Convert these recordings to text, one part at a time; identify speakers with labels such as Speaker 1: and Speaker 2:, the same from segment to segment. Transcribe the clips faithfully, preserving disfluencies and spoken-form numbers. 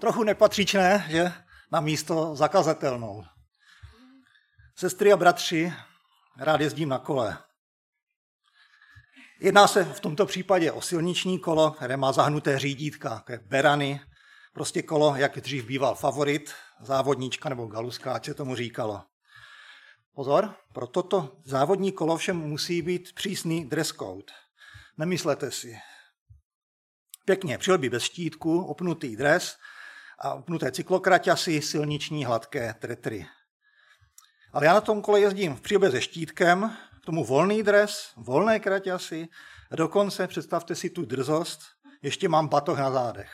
Speaker 1: Trochu nepatřičné, že na místo zakazatelnou. Sestry a bratři, rád jezdím na kole. Jedná se v tomto případě o silniční kolo, které má zahnuté řídítka, také berany, prostě kolo, jak dřív býval favorit, závodníčka nebo galuskáč se tomu říkalo. Pozor, pro toto závodní kolo všem musí být přísný dress code. Nemyslete si. Pěkně přilby bez štítku, opnutý dres a opnuté cyklokraťasy, silniční hladké tretry. Ale já na tom kole jezdím v přilbě se štítkem, k tomu volný dres, volné kraťasy a dokonce, představte si tu drzost, ještě mám batoh na zádech.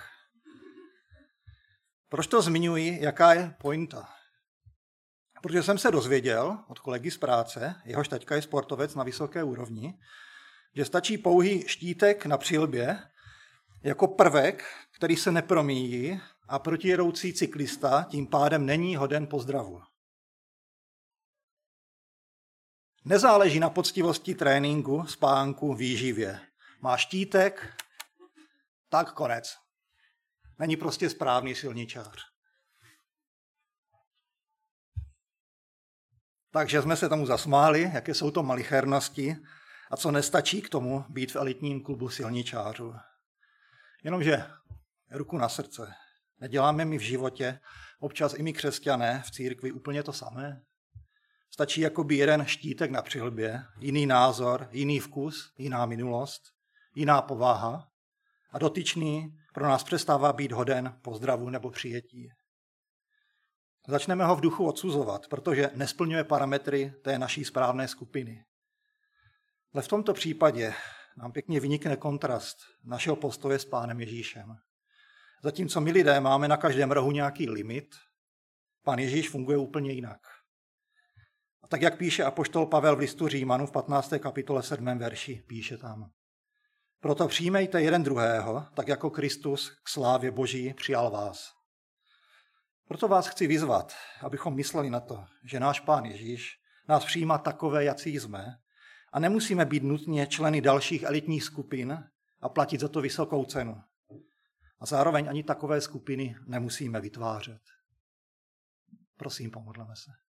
Speaker 1: Proč to zmiňuji, jaká je pointa? Protože jsem se dozvěděl od kolegy z práce, jehož taťka je sportovec na vysoké úrovni, že stačí pouhý štítek na přilbě jako prvek, který se nepromíjí a protijedoucí cyklista tím pádem není hoden pozdravu. Nezáleží na poctivosti tréninku, spánku, výživě. Má štítek, tak konec. Není prostě správný silničář. Takže jsme se tomu zasmáli, jaké jsou to malichernosti a co nestačí k tomu být v elitním klubu silničářů. Jenomže ruku na srdce. Neděláme my v životě, občas i my křesťané v církvi úplně to samé? Stačí jakoby jeden štítek na přilbě, jiný názor, jiný vkus, jiná minulost, jiná povaha a dotyčný pro nás přestává být hoden pozdravu nebo přijetí. Začneme ho v duchu odsuzovat, protože nesplňuje parametry té naší správné skupiny. Ale v tomto případě nám pěkně vynikne kontrast našeho postoje s Pánem Ježíšem. Zatímco my lidé máme na každém rohu nějaký limit, Pán Ježíš funguje úplně jinak. A tak, jak píše apoštol Pavel v listu Římanů v patnácté kapitole sedmém verši, píše tam. Proto přijmejte jeden druhého, tak jako Kristus k slávě Boží přijal vás. Proto vás chci vyzvat, abychom mysleli na to, že náš Pán Ježíš nás přijímá takové, jací jsme, a nemusíme být nutně členy dalších elitních skupin a platit za to vysokou cenu. A zároveň ani takové skupiny nemusíme vytvářet. Prosím, pomodleme se.